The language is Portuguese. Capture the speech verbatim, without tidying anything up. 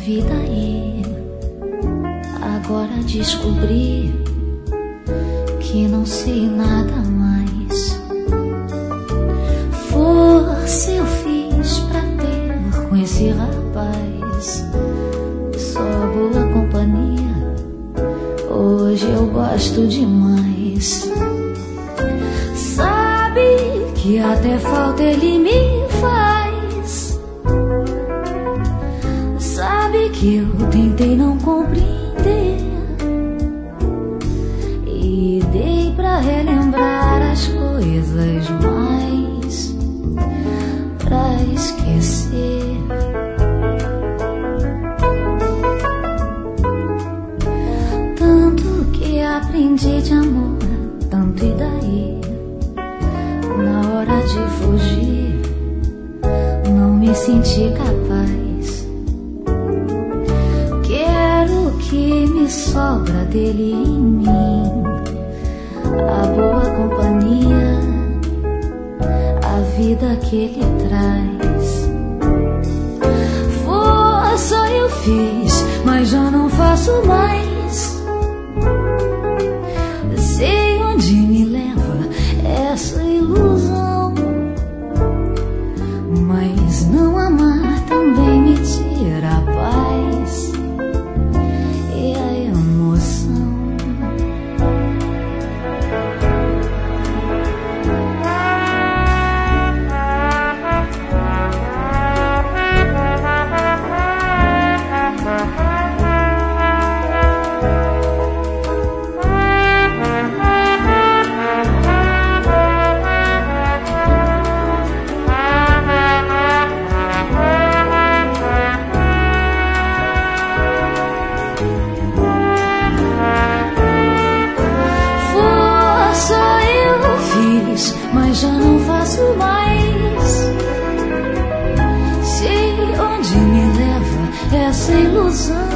vida e agora descobri que não sei nada mais. Força eu fiz pra ter com esse rapaz, só boa companhia, hoje eu gosto demais. Sabe que até falta ele me faz, sabe que eu tentei não compreender e dei pra relembrar as coisas mais pra esquecer. Tanto que aprendi de amor, tanto e daí, na hora de fugir, não me senti capaz. Quero que me sobra dele em mim, a boa companhia, a vida que ele traz. Força eu fiz, mas já não faço mais. Sei onde me leva essa ilusão, mas não amar também me tira a paz e a emoção. Mas já não faço mais. Sei onde me leva essa ilusão,